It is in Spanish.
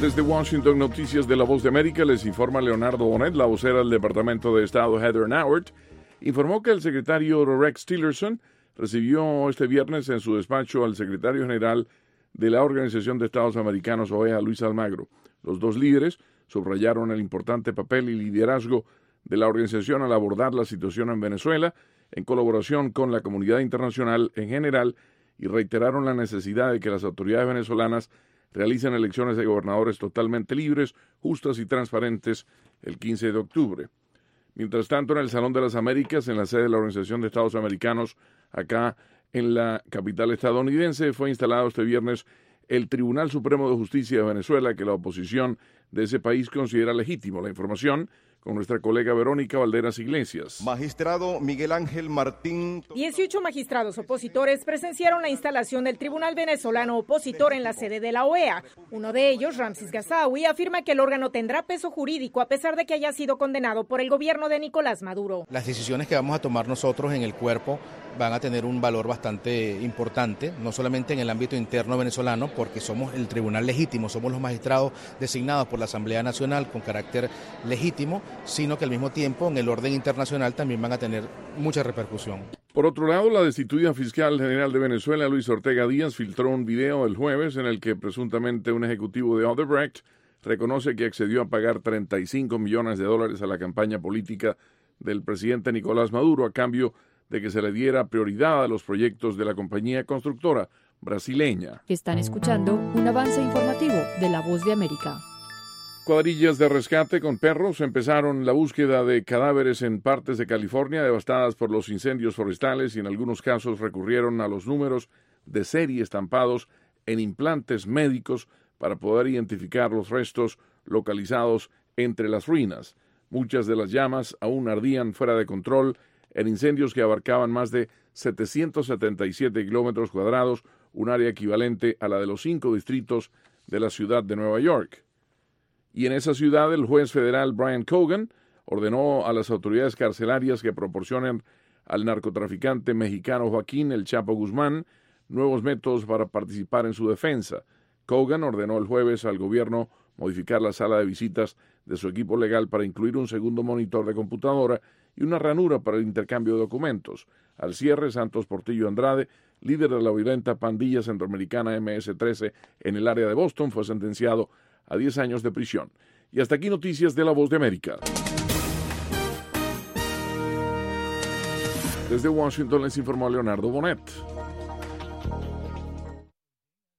Desde Washington, Noticias de La Voz de América, les informa Leonardo Bonet. La vocera del Departamento de Estado, Heather Nauert, informó que el secretario Rex Tillerson recibió este viernes en su despacho al secretario general de la Organización de Estados Americanos, OEA, Luis Almagro. Los dos líderes subrayaron el importante papel y liderazgo de la organización al abordar la situación en Venezuela, en colaboración con la comunidad internacional en general, y reiteraron la necesidad de que las autoridades venezolanas realicen elecciones de gobernadores totalmente libres, justas y transparentes el 15 de octubre. Mientras tanto, en el Salón de las Américas, en la sede de la Organización de Estados Americanos, acá en la capital estadounidense, fue instalado este viernes el Tribunal Supremo de Justicia de Venezuela, que la oposición de ese país considera legítimo. La información con nuestra colega Verónica Valderas Iglesias. Magistrado Miguel Ángel Martín. 18 magistrados opositores presenciaron la instalación del Tribunal Venezolano Opositor en la sede de la OEA. Uno de ellos, Ramsis Gazawi, afirma que el órgano tendrá peso jurídico a pesar de que haya sido condenado por el gobierno de Nicolás Maduro. Las decisiones que vamos a tomar nosotros en el cuerpo van a tener un valor bastante importante, no solamente en el ámbito interno venezolano, porque somos el tribunal legítimo, somos los magistrados designados por la Asamblea Nacional con carácter legítimo, sino que al mismo tiempo en el orden internacional también van a tener mucha repercusión. Por otro lado, la destituida fiscal general de Venezuela, Luis Ortega Díaz, filtró un video el jueves en el que presuntamente un ejecutivo de Odebrecht reconoce que accedió a pagar $35 millones a la campaña política del presidente Nicolás Maduro a cambio de que se le diera prioridad a los proyectos de la compañía constructora brasileña. Están escuchando un avance informativo de La Voz de América. Cuadrillas de rescate con perros empezaron la búsqueda de cadáveres en partes de California devastadas por los incendios forestales y en algunos casos recurrieron a los números de serie estampados en implantes médicos para poder identificar los restos localizados entre las ruinas. Muchas de las llamas aún ardían fuera de control en incendios que abarcaban más de 777 kilómetros cuadrados, un área equivalente a la de los 5 distritos de la ciudad de Nueva York. Y en esa ciudad, el juez federal Brian Cogan ordenó a las autoridades carcelarias que proporcionen al narcotraficante mexicano Joaquín El Chapo Guzmán nuevos métodos para participar en su defensa. Cogan ordenó el jueves al gobierno modificar la sala de visitas de su equipo legal para incluir un segundo monitor de computadora y una ranura para el intercambio de documentos. Al cierre, Santos Portillo Andrade, líder de la violenta pandilla centroamericana MS-13 en el área de Boston, fue sentenciado a 10 años de prisión. Y hasta aquí noticias de La Voz de América. Desde Washington les informó Leonardo Bonet.